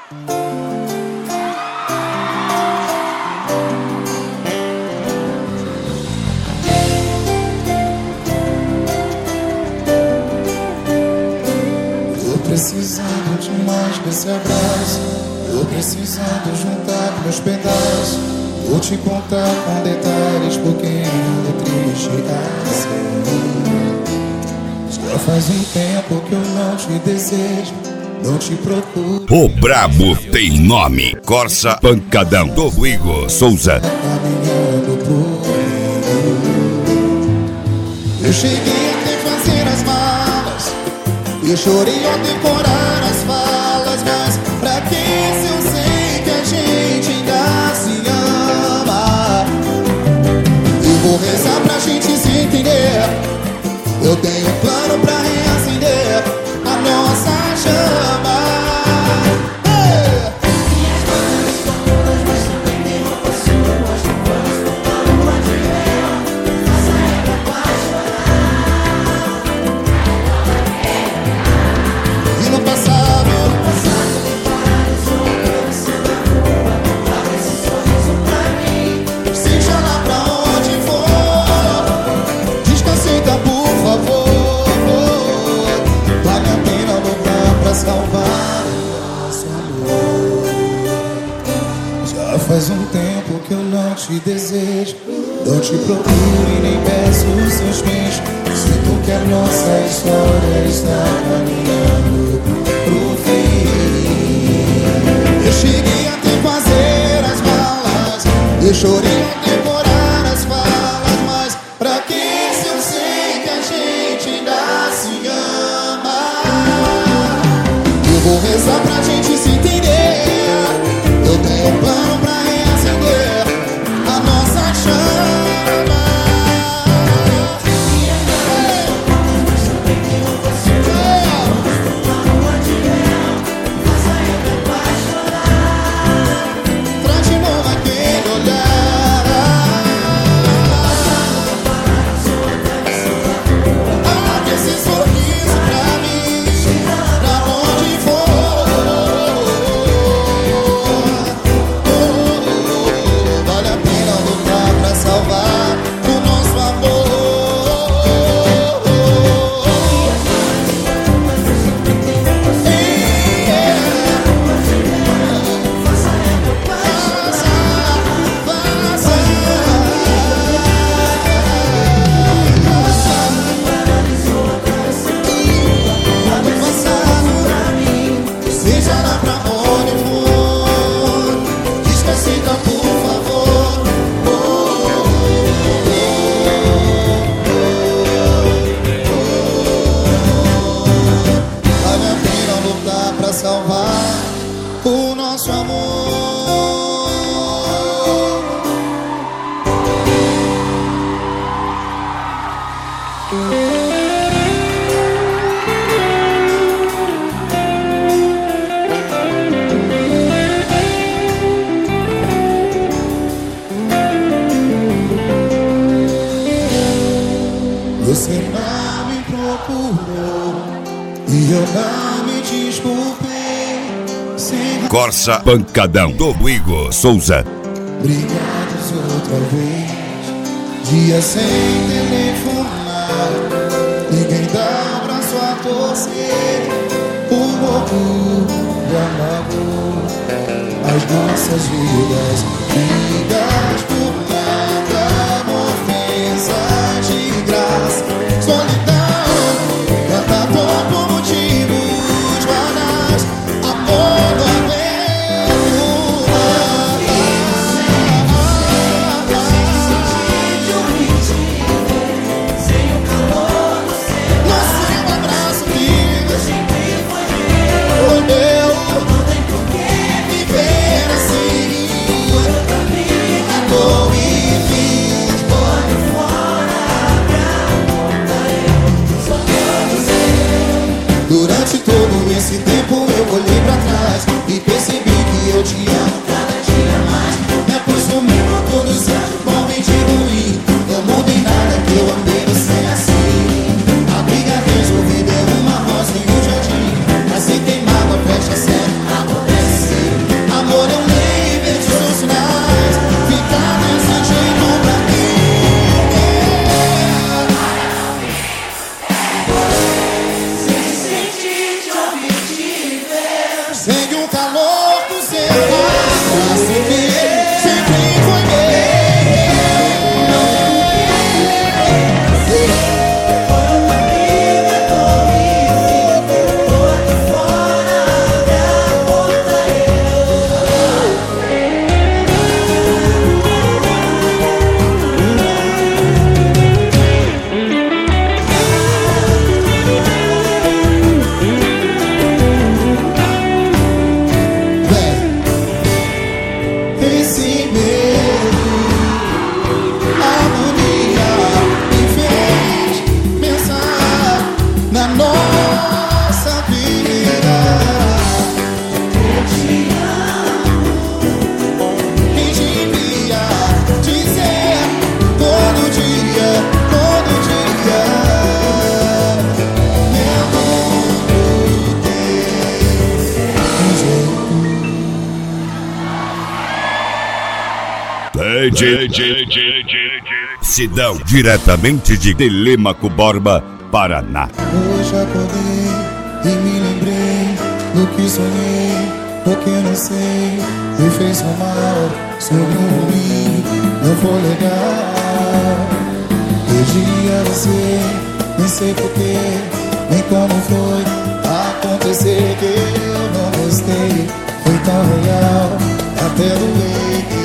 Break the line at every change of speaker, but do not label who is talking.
Precisando demais desse abraço, tô precisando juntar meus pedaços. Vou te contar com detalhes porque ando triste assim. Já faz um tempo que eu não te desejo, não te procuro.
O brabo tem nome: Corsa Pancadão, do Igor Souza.
Caminhando pro eu cheguei até fazer as malas, eu chorei ao decorar as falas, mas pra que se eu sei que a gente ainda se ama? Eu vou rezar pra gente se entender. Eu tenho um plano pra reacender a nossa chama.
Minhas mãos estão todas, mas também tem roupa sua. Mostra quando for pra lua de mel. Faça ela apaixonar.
E no passado,
você na rua, abre esse sorriso pra mim.
seja lá pra onde for, diz que aceita, por favor. Vale a pena lutar pra salvar o nosso amor. Já faz um tempo que eu não te desejo, não te procuro e nem peço os seus bens. Sinto que a nossa história está caminhando pro fim. Eu cheguei até fazer as malas, eu chorei ao decorar as falas, mas pra que se eu sei que a gente ainda se ama? Eu vou rezar pra gente se entender. Eu tenho um plano pra reacender a nossa chama.
Minhas mãos estão todas, mas também tem roupa sua. Mostra pra lua de mel. Faça ela apaixonar.
Traz de novo aquele olhar. Abre esse sorriso pra mim, pra onde for. Vale a pena lutar pra salvar o nosso amor. Seja lá pra onde for, diz que aceita, por favor. Vale a pena lutar pra salvar o nosso amor. Você não me procurou e eu não me desculpei. Sem
Corsa Pancadão, do Igor Souza.
brigados outra vez, dia sem telefonar, ninguém dá um braço a torcer. O orgulho amagou as nossas vidas, vidas por nada, ofensa de graça, solidão, canta dor por motivos banais, amor do Durante todo esse tempo eu olhei pra trás e percebi que eu te amo cada dia mais. Me acostumei com todos os anos, bom e de ruim. Não mudei nada que eu amei você assim. A briga resolvida é uma rosa em um jardim. Aceitei mágoa, fecha sério, acontece.
Sidão, diretamente de Telêmaco Borba, Paraná.
Hoje acordei e me lembrei do que sonhei, porque não sei, me fez um mal sobre mim, não foi legal. Perdi a você, nem sei porquê, nem como foi acontecer que eu não gostei. Foi tão real, até doei.